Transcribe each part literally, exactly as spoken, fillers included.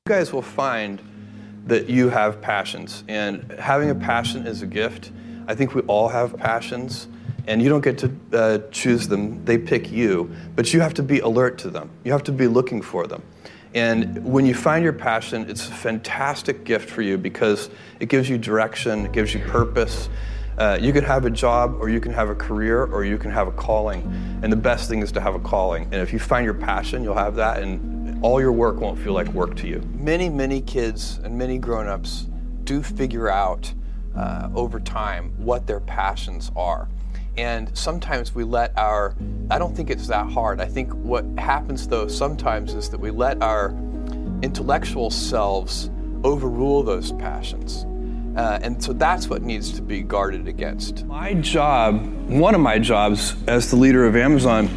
You guys will find that you have passions, and having a passion is a gift. I think we all have passions, and you don't get to uh, choose them. They pick you, but you have to be alert to them. You have to be looking for them. And when you find your passion, it's a fantastic gift for you because it gives you direction, it gives you purpose. Uh, you can have a job, or you can have a career, or you can have a calling. And the best thing is to have a calling. And if you find your passion, you'll have that, and all your work won't feel like work to you. Many, many kids and many grown-ups do figure out uh, over time what their passions are. And sometimes we let our, I don't think it's that hard. I think what happens though sometimes is that we let our intellectual selves overrule those passions. Uh, and so that's what needs to be guarded against. My job, one of my jobs as the leader of Amazon,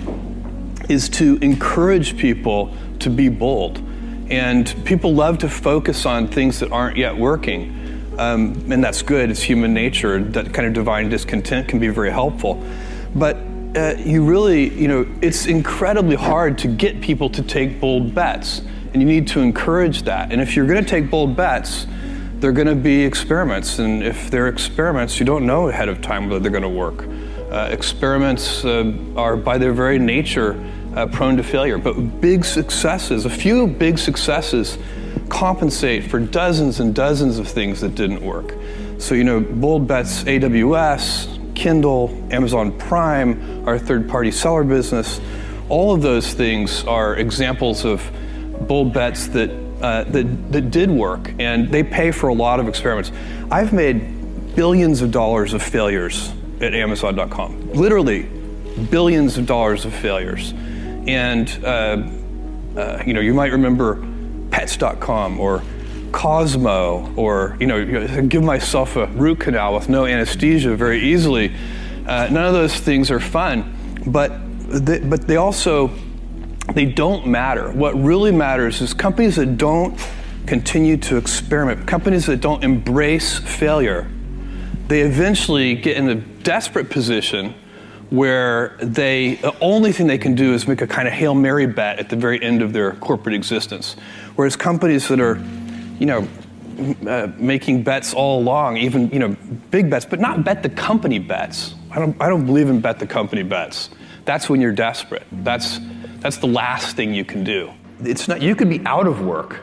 is to encourage people to be bold. And people love to focus on things that aren't yet working. Um, and that's good, it's human nature. That kind of divine discontent can be very helpful. But uh, you really, you know, it's incredibly hard to get people to take bold bets. And you need to encourage that. And if you're gonna take bold bets, they're gonna be experiments. And if they're experiments, you don't know ahead of time whether they're gonna work. Uh, experiments uh, are by their very nature uh, prone to failure. But big successes, a few big successes compensate for dozens and dozens of things that didn't work. So, you know, bold bets, A W S, Kindle, Amazon Prime, our third-party seller business, all of those things are examples of bold bets that, uh, that, that did work, and they pay for a lot of experiments. I've made billions of dollars of failures at Amazon dot com, literally billions of dollars of failures. And, uh, uh, you know, you might remember Pets dot com or Cosmo, or, you know, give myself a root canal with no anesthesia very easily. Uh, none of those things are fun, but they, but they also, they don't matter. What really matters is companies that don't continue to experiment, companies that don't embrace failure, they eventually get in a desperate position where they, the only thing they can do is make a kind of Hail Mary bet at the very end of their corporate existence. Whereas companies that are, you know, uh, making bets all along, even, you know, big bets, but not bet the company bets. I don't, I don't believe in bet the company bets. That's when you're desperate. That's, that's the last thing you can do. It's not, you could be out of work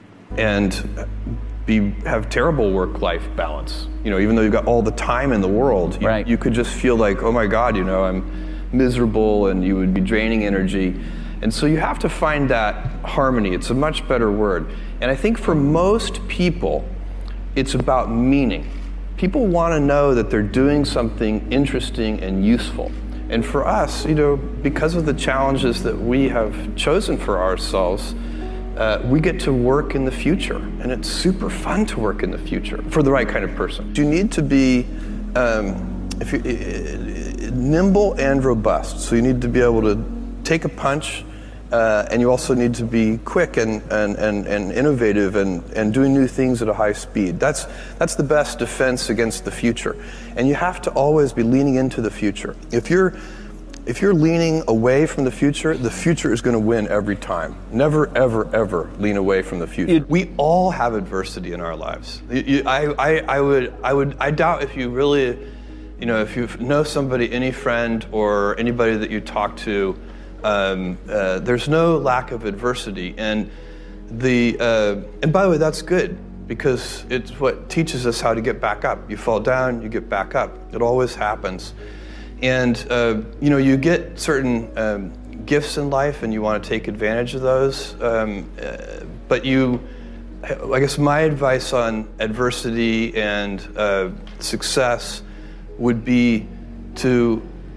and be, have terrible work-life balance. You know, even though you've got all the time in the world, you, right. you could just feel like, oh my God, you know, I'm miserable, and you would be draining energy. And so you have to find that harmony. It's a much better word. And I think for most people, it's about meaning. People want to know that they're doing something interesting and useful. And for us, you know, because of the challenges that we have chosen for ourselves, Uh, we get to work in the future, and it's super fun to work in the future for the right kind of person. You need to be um, if you, uh, nimble and robust, so you need to be able to take a punch, uh, and you also need to be quick and, and, and, and innovative and, and doing new things at a high speed. That's, that's the best defense against the future. And you have to always be leaning into the future. If you're If you're leaning away from the future, the future is going to win every time. Never, ever, ever lean away from the future. It, we all have adversity in our lives. You, you, I, I, I would, I would, I doubt if you really, you know, if you know somebody, any friend or anybody that you talk to, um, uh, there's no lack of adversity. And the, uh, and by the way, that's good, because it's what teaches us how to get back up. You fall down, you get back up. It always happens. And, uh, you know, you get certain um, gifts in life, and you want to take advantage of those. Um, uh, but you, I guess my advice on adversity and uh, success would be to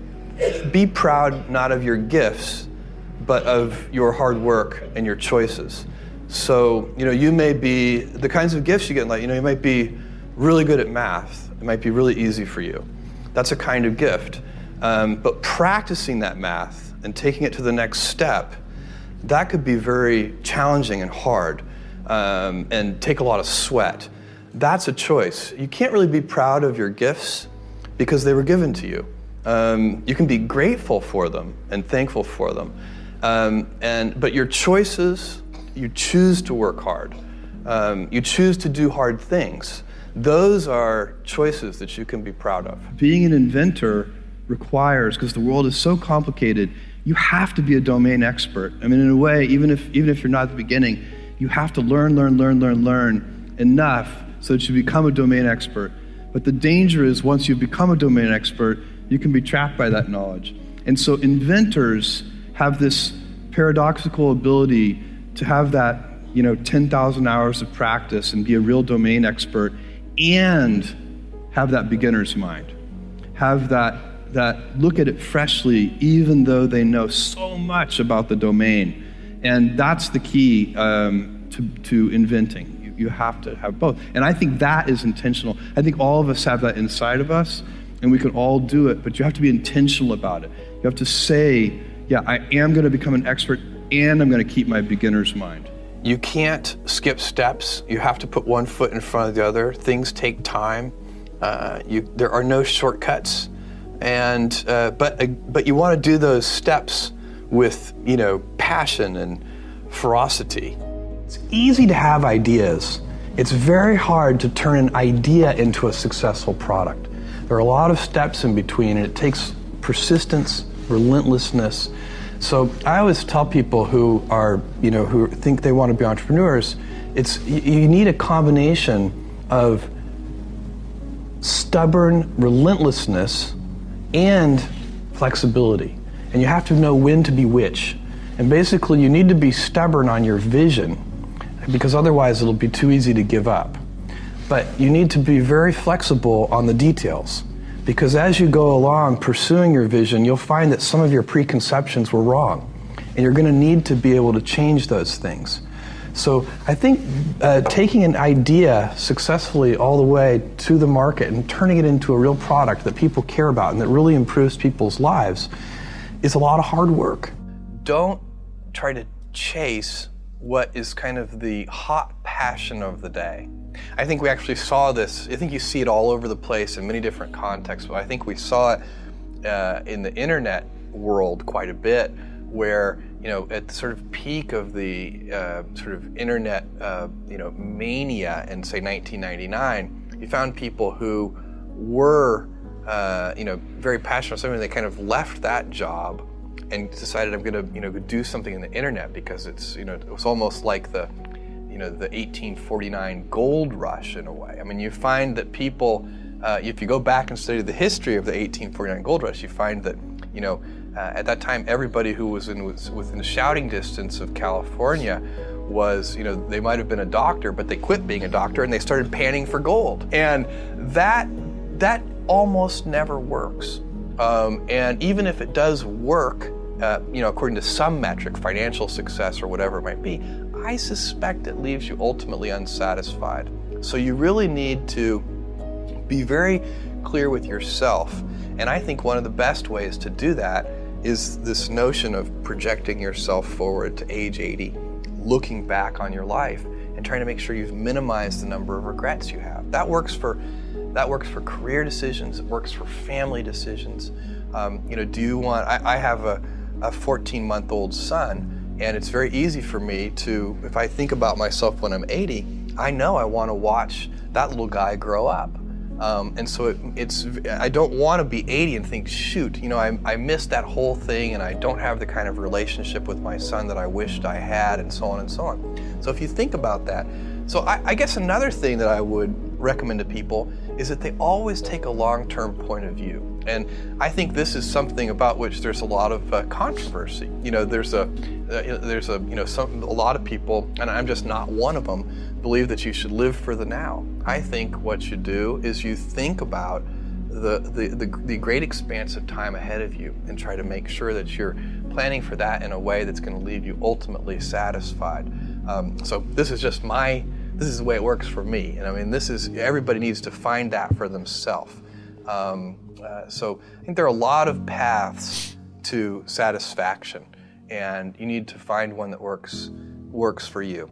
be proud not of your gifts, but of your hard work and your choices. So, you know, you may be, the kinds of gifts you get in life, you know, you might be really good at math. It might be really easy for you. That's a kind of gift. Um, but practicing that math and taking it to the next step, that could be very challenging and hard, um, and take a lot of sweat. That's a choice. You can't really be proud of your gifts because they were given to you. Um, you can be grateful for them and thankful for them. Um, and, but your choices, you choose to work hard. Um, you choose to do hard things. Those are choices that you can be proud of. Being an inventor requires, because the world is so complicated, you have to be a domain expert. I mean, in a way, even if even if you're not at the beginning, you have to learn, learn, learn, learn, learn enough so that you become a domain expert. But the danger is once you become a domain expert, you can be trapped by that knowledge. And so inventors have this paradoxical ability to have that, you know, ten thousand hours of practice and be a real domain expert and have that beginner's mind. Have that that look at it freshly, even though they know so much about the domain. And that's the key um, to, to inventing. You, you have to have both. And I think that is intentional. I think all of us have that inside of us, and we can all do it, but you have to be intentional about it. You have to say, yeah, I am going to become an expert, and I'm going to keep my beginner's mind. You can't skip steps. You have to put one foot in front of the other. Things take time. Uh, you, there are no shortcuts. And uh, but uh, but you want to do those steps with, you know, passion and ferocity. It's easy to have ideas. It's very hard to turn an idea into a successful product. There are a lot of steps in between, and it takes persistence, relentlessness. So I always tell people who are, you know, who think they want to be entrepreneurs, it's you, you need a combination of stubborn relentlessness and flexibility. And you have to know when to be which. And basically you need to be stubborn on your vision, because otherwise it'll be too easy to give up. But you need to be very flexible on the details, because as you go along pursuing your vision, you'll find that some of your preconceptions were wrong, and you're going to need to be able to change those things. So I think uh, taking an idea successfully all the way to the market and turning it into a real product that people care about and that really improves people's lives is a lot of hard work. Don't try to chase what is kind of the hot passion of the day. I think we actually saw this, I think you see it all over the place in many different contexts, but I think we saw it uh, in the internet world quite a bit, where, you know, at the sort of peak of the uh, sort of internet, uh, you know, mania in, say, nineteen ninety-nine, you found people who were, uh, you know, very passionate about something. They kind of left that job and decided, I'm going to, you know, do something in the internet, because it's, you know, it was almost like the, you know, the eighteen forty-nine gold rush in a way. I mean, you find that people, uh, if you go back and study the history of the eighteen forty-nine gold rush, you find that, you know, Uh, at that time, everybody who was, in, was within shouting distance of California was, you know, they might have been a doctor, but they quit being a doctor and they started panning for gold. And that that almost never works. Um, and even if it does work, uh, you know, according to some metric, financial success or whatever it might be, I suspect it leaves you ultimately unsatisfied. So you really need to be very clear with yourself. And I think one of the best ways to do that is this notion of projecting yourself forward to age eighty, looking back on your life and trying to make sure you've minimized the number of regrets you have. That works for that works for career decisions. It works for family decisions. Um, you know, do you want? I, I have a, a fourteen-month-old son, and it's very easy for me to, if I think about myself when I'm eighty, I know I want to watch that little guy grow up. Um, and so it, it's, I don't want to be eighty and think, shoot, you know, I, I missed that whole thing and I don't have the kind of relationship with my son that I wished I had, and so on and so on. So if you think about that, so I, I guess another thing that I would recommend to people is that they always take a long-term point of view. And I think this is something about which there's a lot of uh, controversy. You know, there's a, uh, there's a, you know, some, a lot of people, and I'm just not one of them, believe that you should live for the now. I think what you do is you think about the, the, the, the great expanse of time ahead of you and try to make sure that you're planning for that in a way that's going to leave you ultimately satisfied. Um, so this is just my, this is the way it works for me. And I mean, this is, everybody needs to find that for themselves. Um, uh, so I think there are a lot of paths to satisfaction, and you need to find one that works, works for you.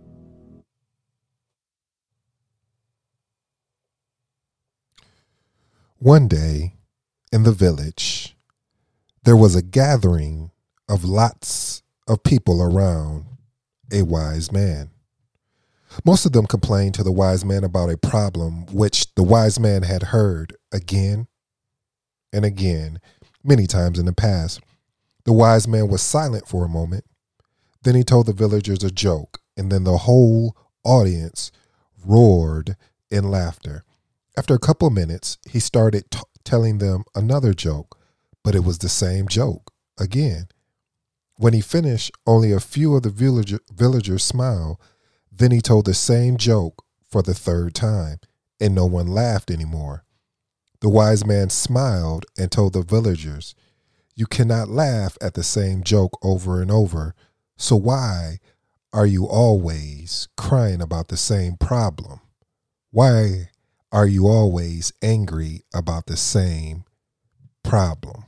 One day, in the village, there was a gathering of lots of people around a wise man. Most of them complained to the wise man about a problem which the wise man had heard again and again, many times in the past. The wise man was silent for a moment. Then he told the villagers a joke, and then the whole audience roared in laughter. After a couple of minutes, he started t- telling them another joke, but it was the same joke again. When he finished, only a few of the villager, villagers smiled. Then he told the same joke for the third time, and no one laughed anymore. The wise man smiled and told the villagers, "You cannot laugh at the same joke over and over, so why are you always crying about the same problem? Why are you always angry about the same problem?"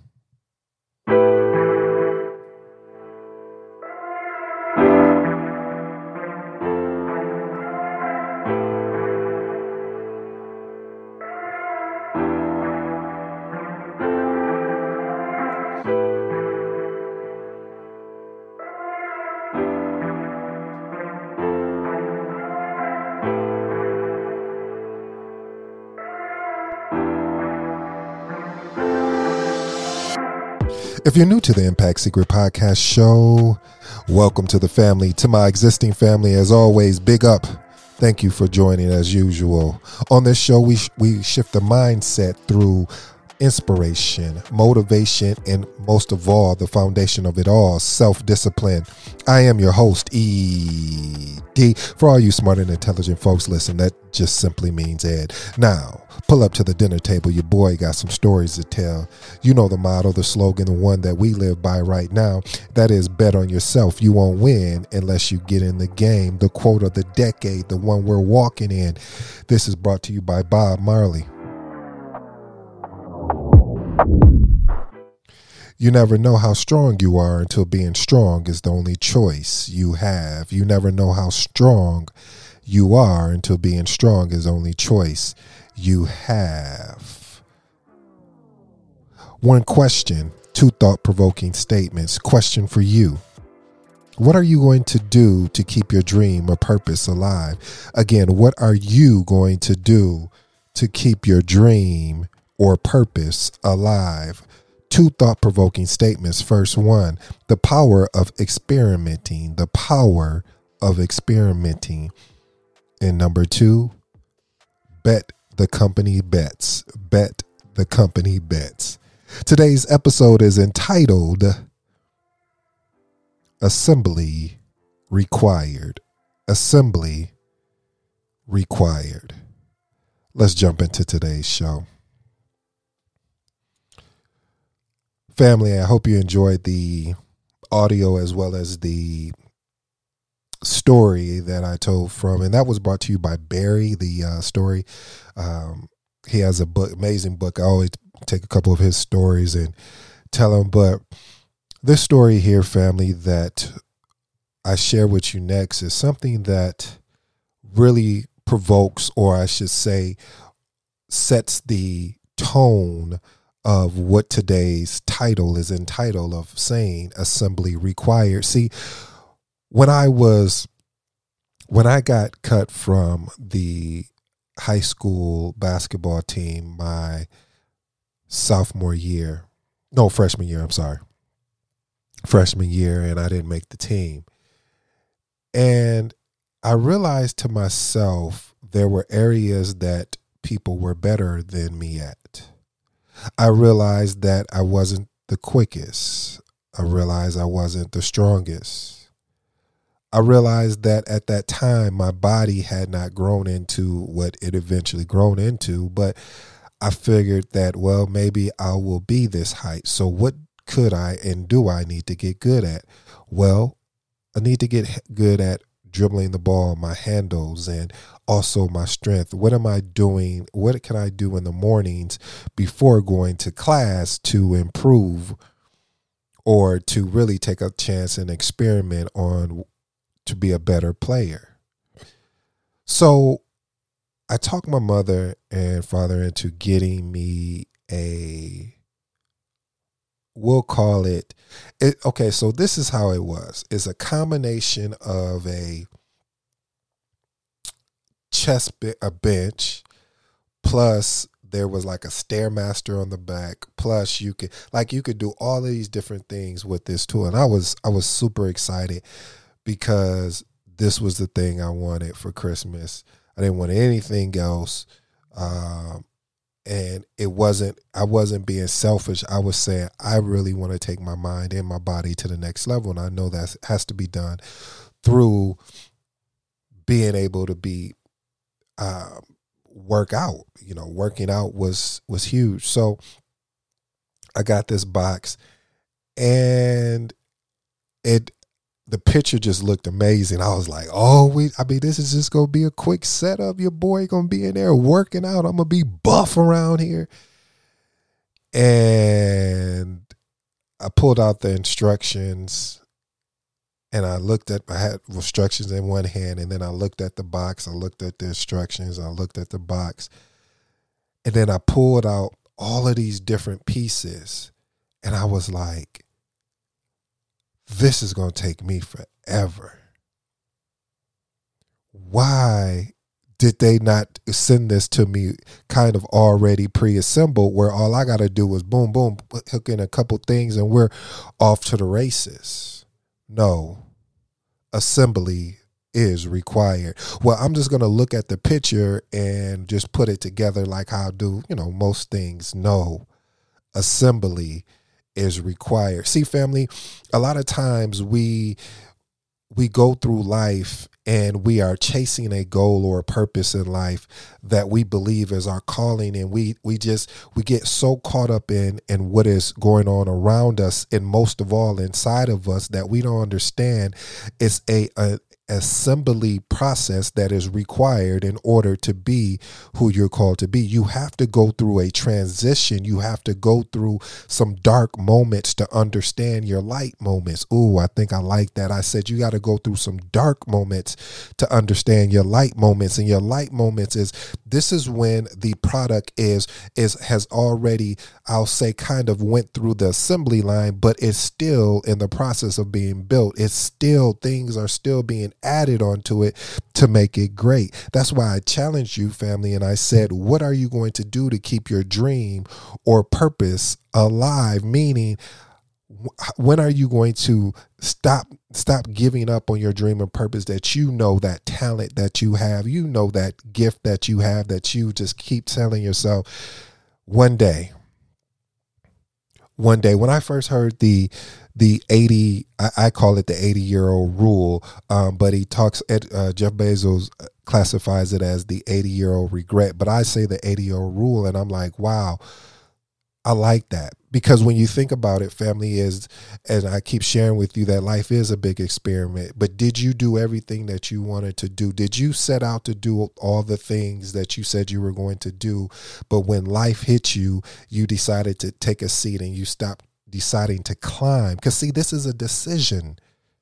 If you're new to the Impact Secret Podcast show, welcome to the family. To my existing family, as always, big up. Thank you for joining as usual. On this show, we sh- we shift the mindset through inspiration, motivation, and most of all, the foundation of it all, self-discipline. I am your host, E D. For all you smart and intelligent folks, listen, that just simply means Ed. Now, pull up to the dinner table. Your boy got some stories to tell. You know the motto, the slogan, the one that we live by right now. That is, bet on yourself. You won't win unless you get in the game. The quote of the decade, the one we're walking in. This is brought to you by Bob Marley. You never know how strong you are until being strong is the only choice you have. You never know how strong you are until being strong is the only choice you have. One question, two thought-provoking statements. Question for you. What are you going to do to keep your dream or purpose alive? Again, what are you going to do to keep your dream or purpose alive? Two thought-provoking statements. First one, the power of experimenting, the power of experimenting. And number two, bet the company bets, bet the company bets. Today's episode is entitled Assembly Required, Assembly Required. Let's jump into today's show. Family, I hope you enjoyed the audio as well as the story that I told from, and that was brought to you by Barry, the uh, story. Um, he has a book, amazing book. I always take a couple of his stories and tell them, but this story here, family, that I share with you next is something that really provokes, or I should say, sets the tone of what today's title is entitled of saying, Assembly Required. See, when I was, when I got cut from the high school basketball team my sophomore year, no, freshman year, I'm sorry, freshman year, and I didn't make the team. And I realized to myself there were areas that people were better than me at. I realized that I wasn't the quickest. I realized I wasn't the strongest. I realized that at that time, my body had not grown into what it eventually grown into, but I figured that, well, maybe I will be this height. So what could I and do I need to get good at? Well, I need to get good at dribbling the ball, my handles, and also my strength. What am I doing? What can I do in the mornings before going to class to improve or to really take a chance and experiment on to be a better player? So I talked my mother and father into getting me a, we'll call it, it, okay, so this is how it was. It's a combination of a chest be- a bench, plus there was like a Stairmaster on the back, plus you could like you could do all of these different things with this tool. And I was I was super excited because this was the thing I wanted for Christmas. I didn't want anything else. Um, and it wasn't, I wasn't being selfish. I was saying, I really want to take my mind and my body to the next level. And I know that has to be done through being able to be, um, work out. You know, working out was, was huge. So I got this box, and it, the picture just looked amazing. I was like, oh, we, I mean, this is just going to be a quick setup. Your boy going to be in there working out. I'm going to be buff around here. And I pulled out the instructions, and I looked at, I had instructions in one hand, and then I looked at the box. I looked at the instructions. I looked at the box. And then I pulled out all of these different pieces, and I was like, this is going to take me forever. Why did they not send this to me kind of already pre-assembled, where all I got to do is boom, boom, hook in a couple things and we're off to the races? No, assembly is required. Well, I'm just going to look at the picture and just put it together like how I do, you know, most things. No, assembly is required. See, family, a lot of times we we go through life and we are chasing a goal or a purpose in life that we believe is our calling, and we we just we get so caught up in in what is going on around us, and most of all inside of us, that we don't understand it's a, a assembly process that is required in order to be who you're called to be. You have to go through a transition. You have to go through some dark moments to understand your light moments. Ooh, I think I like that. I said you got to go through some dark moments to understand your light moments. And your light moments is, this is when the product is is has already, I'll say, kind of went through the assembly line, but it's still in the process of being built. It's still, things are still being added onto it to make it great. That's why I challenged you, family, and I said, what are you going to do to keep your dream or purpose alive? Meaning, when are you going to stop stop giving up on your dream and purpose, that you know, that talent that you have, you know, that gift that you have, that you just keep telling yourself, one day, one day. When I first heard the the eighty, I, I call it the eighty year old rule, um, but he talks, uh, Jeff Bezos classifies it as the eighty year old regret, but I say the eighty year old rule, and I'm like, wow, I like that. Because when you think about it, family, is, and I keep sharing with you that life is a big experiment, but did you do everything that you wanted to do? Did you set out to do all the things that you said you were going to do, but when life hit you, you decided to take a seat and you stopped deciding to climb? Because see, this is a decision.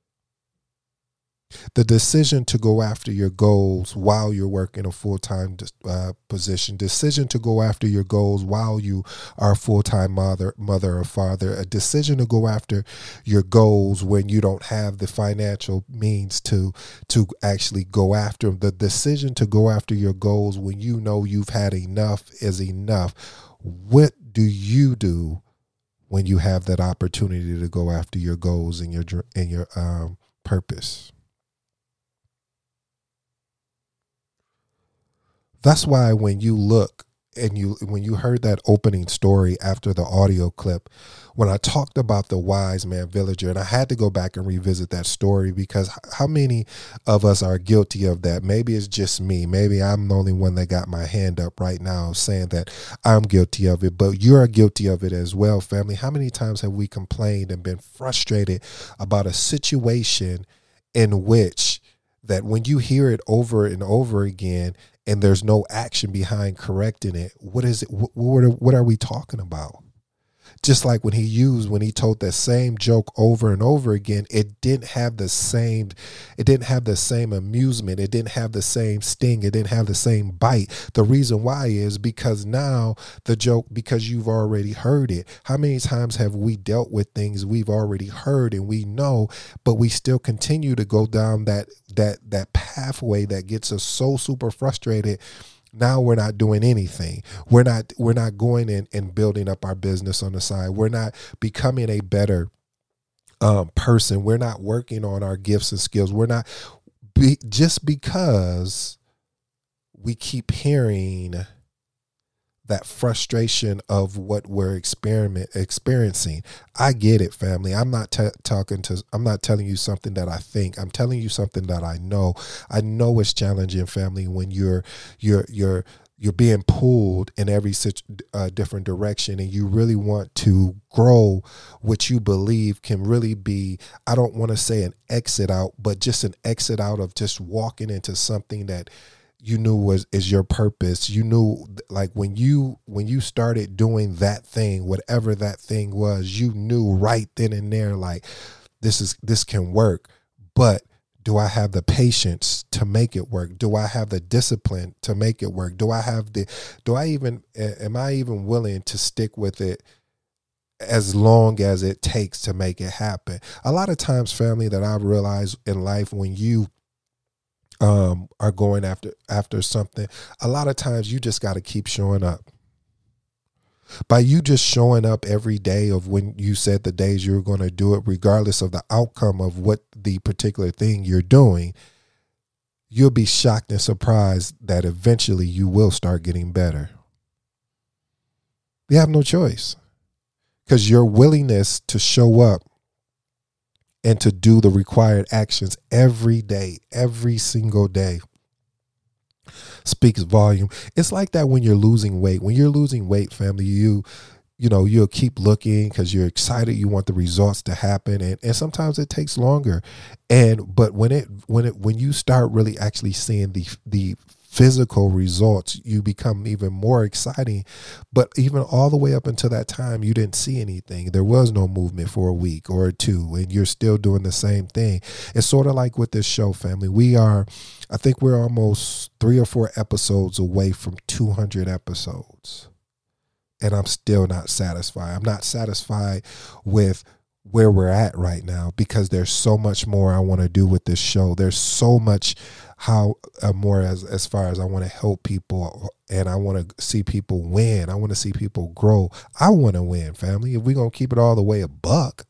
The decision to go after your goals while you're working a full-time uh, position, decision to go after your goals while you are a full-time mother, mother or father, a decision to go after your goals when you don't have the financial means to, to actually go after them, the decision to go after your goals when you know you've had enough is enough. What do you do when you have that opportunity to go after your goals and your, and your um, purpose? That's why when you look and you, when you heard that opening story after the audio clip, when I talked about the wise man villager, and I had to go back and revisit that story, because how many of us are guilty of that? Maybe it's just me. Maybe I'm the only one that got my hand up right now saying that I'm guilty of it, but you're guilty of it as well, family. How many times have we complained and been frustrated about a situation in which that when you hear it over and over again, and there's no action behind correcting it, what is it? What, what, are, what are we talking about? Just like when he used, when he told that same joke over and over again, it didn't have the same, it didn't have the same amusement. It didn't have the same sting. It didn't have the same bite. The reason why is because now the joke, because you've already heard it. How many times have we dealt with things we've already heard and we know, but we still continue to go down that, that, that pathway that gets us so super frustrated. Now we're not doing anything. We're not we're not going in and building up our business on the side. We're not becoming a better um, person. We're not working on our gifts and skills. We're not be, just because we keep hearing that frustration of what we're experiment experiencing. I get it, family. I'm not t- talking to, I'm not telling you something that I think. I'm telling you something that I know. I know it's challenging, family, when you're, you're, you're, you're being pulled in every uh, different direction, and you really want to grow what you believe can really be, I don't want to say an exit out, but just an exit out of just walking into something that you knew was is your purpose. You knew, like when you when you started doing that thing, whatever that thing was, you knew right then and there, like this is this can work. But do I have the patience to make it work? Do I have the discipline to make it work? Do I have the do I even am I even willing to stick with it as long as it takes to make it happen? A lot of times, family, that I've realized in life, when you um, are going after after something, a lot of times you just got to keep showing up. By you just showing up every day of when you said the days you were going to do it, regardless of the outcome of what the particular thing you're doing, you'll be shocked and surprised that eventually you will start getting better. You have no choice, because your willingness to show up and to do the required actions every day, every single day, speaks volume. It's like that when you're losing weight. When you're losing weight, family, you, you know, you'll keep looking because you're excited. You want the results to happen, and, and sometimes it takes longer. And but when it when it when you start really actually seeing the the physical results, you become even more exciting. But even all the way up until that time, you didn't see anything. There was no movement for a week or two, and you're still doing the same thing. It's sort of like with this show, family. We are, I think we're almost three or four episodes away from two hundred episodes. And I'm still not satisfied. I'm not satisfied with where we're at right now, because there's so much more I want to do with this show. There's so much how uh, more as as far as I want to help people, and I want to see people win. I want to see people grow. I want to win, family. If we're going to keep it all the way a buck,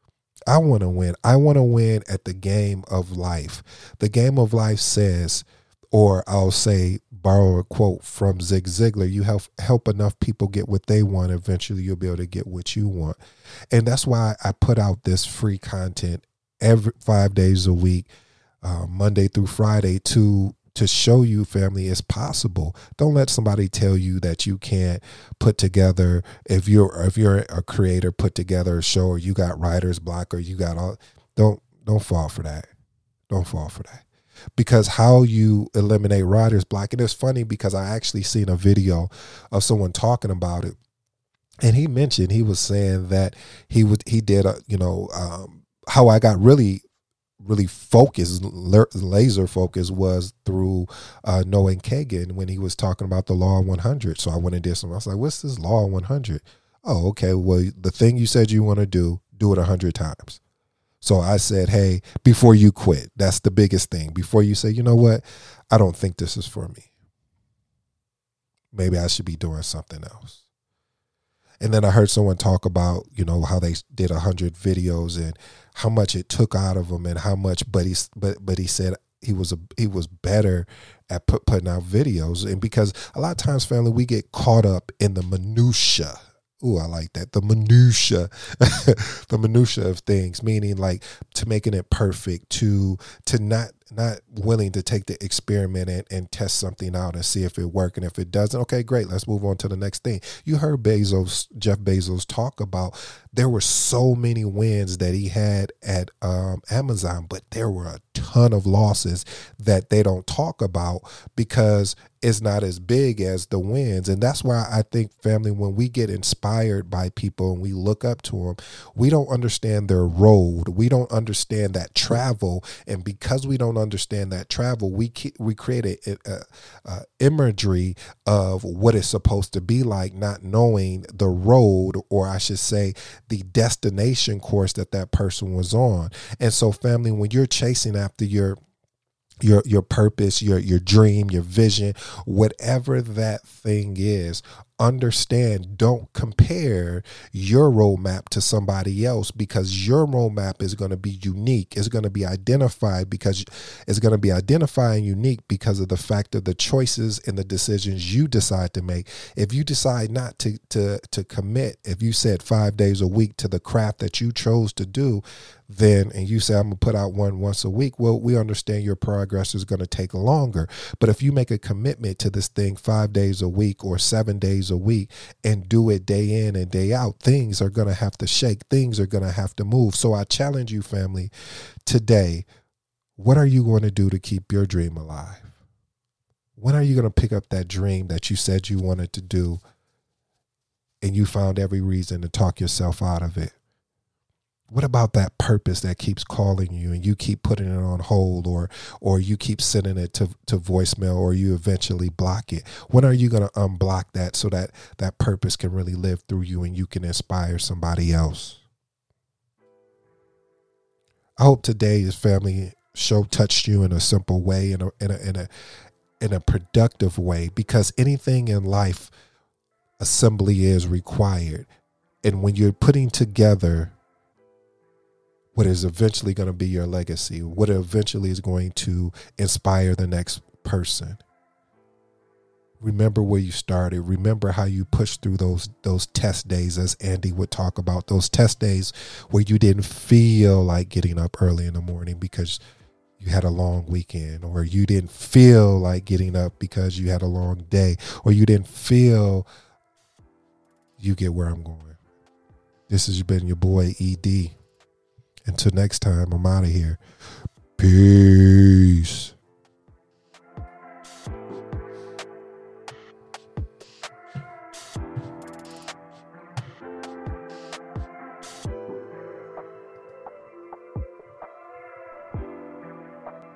I want to win. I want to win at the game of life. The game of life says, or I'll say, borrow a quote from Zig Ziglar, you help help enough people get what they want, eventually you'll be able to get what you want. And that's why I put out this free content every five days a week, uh, Monday through Friday, to to show you, family, it's possible. Don't let somebody tell you that you can't put together, if you're if you're a creator, put together a show, or you got writer's block, or you got all, don't don't fall for that. Don't fall for that. Because how you eliminate writer's block, and it's funny because I actually seen a video of someone talking about it, and he mentioned, he was saying that he would he did a, you know um, how I got really really focused, laser focused, was through uh, Noah Kagan, when he was talking about the Law of one hundred. So I went and did some. I was like, "What's this Law of one hundred?" Oh, okay. Well, the thing you said you want to do, do it a hundred times. So I said, hey, before you quit, that's the biggest thing. Before you say, you know what, I don't think this is for me. Maybe I should be doing something else. And then I heard someone talk about, you know, how they did a hundred videos and how much it took out of them, and how much, but he, but, but he said he was a, he was better at put, putting out videos. And because a lot of times, family, we get caught up in the minutia. Ooh, I like that. The minutia, the minutia of things, meaning like to making it perfect, to to not not willing to take the experiment and, and test something out and see if it works. And if it doesn't, okay, great, let's move on to the next thing. You heard Bezos, Jeff Bezos talk about there were so many wins that he had at um, Amazon, but there were a ton of losses that they don't talk about because it's not as big as the wins. And that's why I think, family, when we get inspired by people and we look up to them, we don't understand their road. We don't understand that travel. And because we don't understand that travel, we keep, we create a, a, a imagery of what it's supposed to be like, not knowing the road, or I should say the destination course that that person was on. And so, family, when you're chasing after your your your purpose, your your dream, your vision, whatever that thing is, understand, don't compare your roadmap to somebody else, because your roadmap is going to be unique. It's going to be identified because it's going to be identified and unique because of the fact of the choices and the decisions you decide to make. If you decide not to to to commit, if you said five days a week to the craft that you chose to do, then, and you say, I'm going to put out one once a week, well, we understand your progress is going to take longer. But if you make a commitment to this thing five days a week or seven days a week and do it day in and day out, things are going to have to shake. Things are going to have to move. So I challenge you, family, today, what are you going to do to keep your dream alive? When are you going to pick up that dream that you said you wanted to do and you found every reason to talk yourself out of it? What about that purpose that keeps calling you and you keep putting it on hold, or or you keep sending it to, to voicemail, or you eventually block it? When are you going to unblock that so that that purpose can really live through you and you can inspire somebody else? I hope today's family show touched you in a simple way, in a in a in a in a productive way, because anything in life, assembly is required. And when you're putting together what is eventually going to be your legacy, what eventually is going to inspire the next person, remember where you started. Remember how you pushed through those those test days, as Andy would talk about, those test days where you didn't feel like getting up early in the morning because you had a long weekend, or you didn't feel like getting up because you had a long day, or you didn't feel. You get where I'm going. This has been your boy E D. Until next time, I'm out of here. Peace.